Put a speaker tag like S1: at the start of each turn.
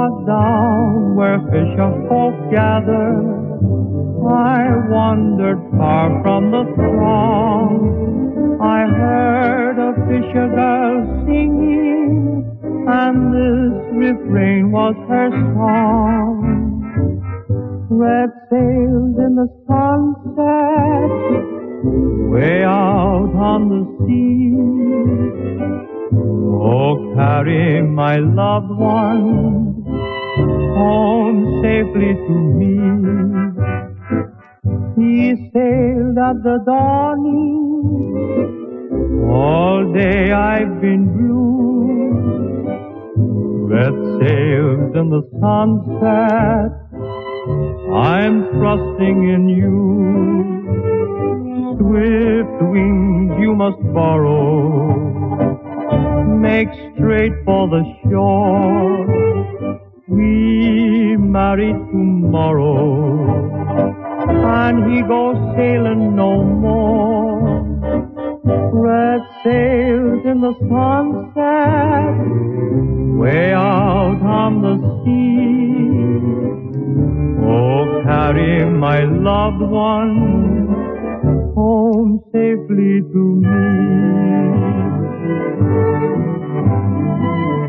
S1: was down where fisher folk gather. I wandered far from the throng. I heard a fisher girl singing, and this refrain was her song. Red sails in the sunset, way out on the sea. Oh, carry my loved one home safely to me. He sailed at the dawning, all day I've been blue. Red sails in the sunset, I'm trusting in you. Swift wings you must borrow, make straight for the shore. We marry tomorrow, and he goes sailing no more. Red sails in the sunset, way out on the sea. Oh, carry my loved one home safely to me.